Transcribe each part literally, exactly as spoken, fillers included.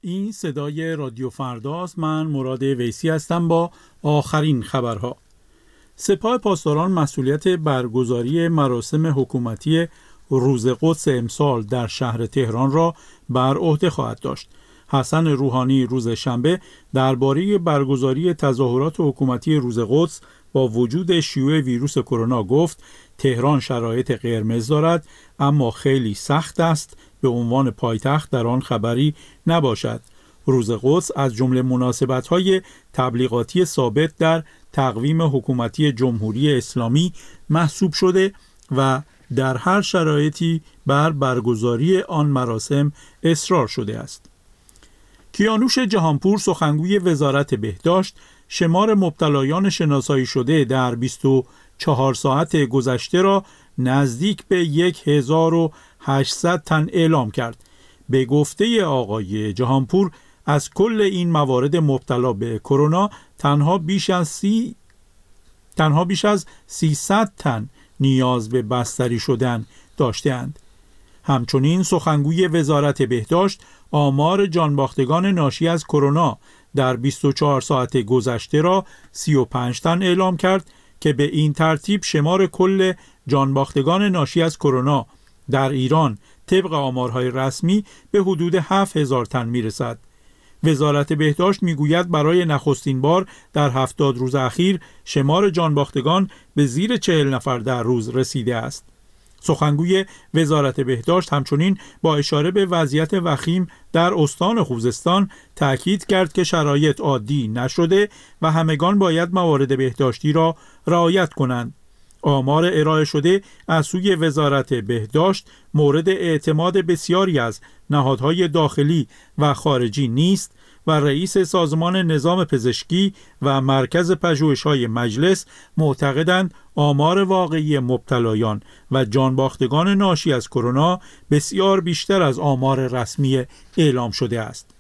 این صدای رادیو فرداست. من مراد ویسی هستم با آخرین خبرها. سپاه پاسداران مسئولیت برگزاری مراسم حکومتی روز قدس امسال در شهر تهران را بر عهده خواهد داشت. حسن روحانی روز شنبه درباره برگزاری تظاهرات حکومتی روز قدس با وجود شیوع ویروس کرونا گفت تهران شرایط قرمز دارد، اما خیلی سخت است به عنوان پایتخت در آن خبری نباشد. روز قدس از جمله مناسبت‌های تبلیغاتی ثابت در تقویم حکومتی جمهوری اسلامی محسوب شده و در هر شرایطی بر برگزاری آن مراسم اصرار شده است. کیانوش جهانپور سخنگوی وزارت بهداشت شمار مبتلایان شناسایی شده در بیست و چهار ساعت گذشته را نزدیک به هزار و هشتصد تن اعلام کرد. به گفته آقای جهانپور از کل این موارد مبتلا به کرونا تنها بیش از سی تنها بیش از سیصد تن نیاز به بستری شدن داشته‌اند. همچنین سخنگوی وزارت بهداشت آمار جانباختگان ناشی از کرونا در بیست و چهار ساعت گذشته را سی و پنج تن اعلام کرد که به این ترتیب شمار کل جانباختگان ناشی از کرونا در ایران طبق آمارهای رسمی به حدود هفت هزار تن میرسد. وزارت بهداشت میگوید برای نخستین بار در هفتاد روز اخیر شمار جانباختگان به زیر چهل نفر در روز رسیده است. سخنگوی وزارت بهداشت همچنین با اشاره به وضعیت وخیم در استان خوزستان تأکید کرد که شرایط عادی نشده و همگان باید موارد بهداشتی را رعایت کنند. آمار ارائه شده از سوی وزارت بهداشت مورد اعتماد بسیاری از نهادهای داخلی و خارجی نیست و رئیس سازمان نظام پزشکی و مرکز پژوهش‌های مجلس معتقدند آمار واقعی مبتلایان و جانباختگان ناشی از کرونا بسیار بیشتر از آمار رسمی اعلام شده است.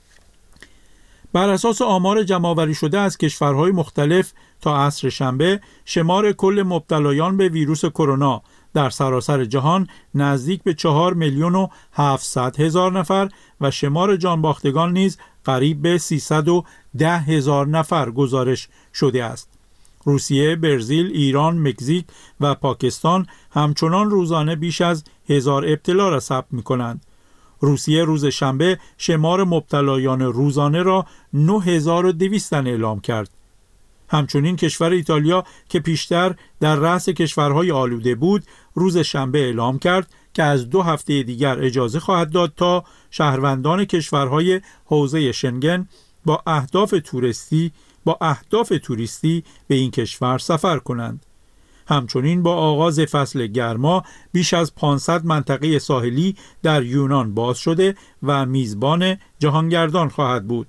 بر اساس آمار جمع‌آوری شده از کشورهای مختلف تا عصر شنبه شمار کل مبتلایان به ویروس کرونا در سراسر جهان نزدیک به چهار میلیون و هفتصد هزار نفر و شمار جانباختگان نیز قریب به سیصد و ده هزار نفر گزارش شده است. روسیه، برزیل، ایران، مکزیک و پاکستان همچنان روزانه بیش از هزار ابتلا را ثبت می‌کنند. روسیه روز شنبه شمار مبتلایان روزانه را نه هزار و دویست تن اعلام کرد. همچنین کشور ایتالیا که پیشتر در رأس کشورهای آلوده بود، روز شنبه اعلام کرد که از دو هفته دیگر اجازه خواهد داد تا شهروندان کشورهای حوزه شنگن با اهداف توریستی با اهداف توریستی به این کشور سفر کنند. همچنین با آغاز فصل گرما بیش از پانصد منطقه ساحلی در یونان باز شده و میزبان جهانگردان خواهد بود.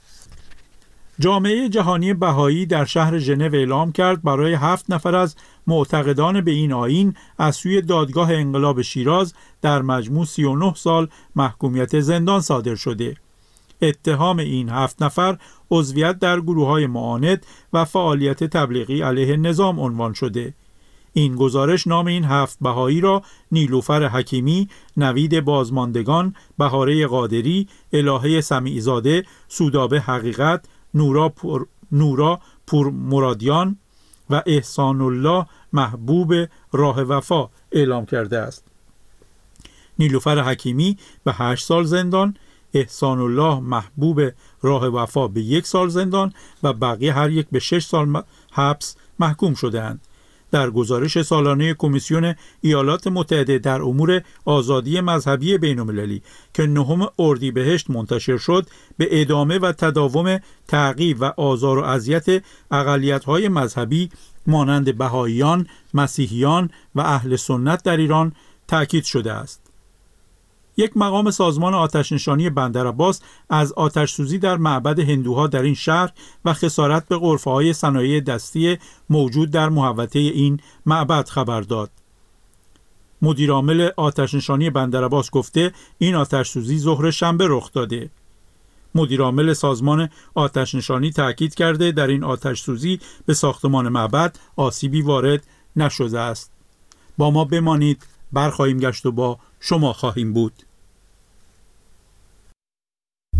جامعه جهانی بهایی در شهر ژنو اعلام کرد برای هفت نفر از معتقدان به این آیین از سوی دادگاه انقلاب شیراز در مجموع سی و نه سال محکومیت زندان صادر شده. اتهام این هفت نفر عضویت در گروه‌های معاند و فعالیت تبلیغی علیه نظام عنوان شده. این گزارش نام این هفت بهایی را نیلوفر حکیمی، نوید بازماندگان، بهاره قادری، الهه سمیع‌زاده، سودابه حقیقت، نورا پور نورا پور مرادیان و احسان الله محبوب راه وفا اعلام کرده است. نیلوفر حکیمی به هشت سال زندان، احسان الله محبوب راه وفا به یک سال زندان و بقیه هر یک به شش سال حبس محکوم شده‌اند. در گزارش سالانه کمیسیون ایالات متحده در امور آزادی مذهبی بین‌المللی که نهم اردیبهشت منتشر شد، به ادامه و تداوم تعقیب و آزار و اذیت اقلیت‌های مذهبی مانند بهائیان، مسیحیان و اهل سنت در ایران تأکید شده است. یک مقام سازمان آتش‌نشانی بندرعباس از آتش‌سوزی در معبد هندوها در این شهر و خسارت به غرفه‌های صنایع دستی موجود در محوطه این معبد خبر داد. مدیرعامل آتش‌نشانی بندرعباس گفته این آتش‌سوزی ظهر شنبه رخ داده. مدیرعامل سازمان آتش‌نشانی تأکید کرده در این آتش‌سوزی به ساختمان معبد آسیبی وارد نشده است. با ما بمانید، برخواهیم گشت و با شما خواهیم بود.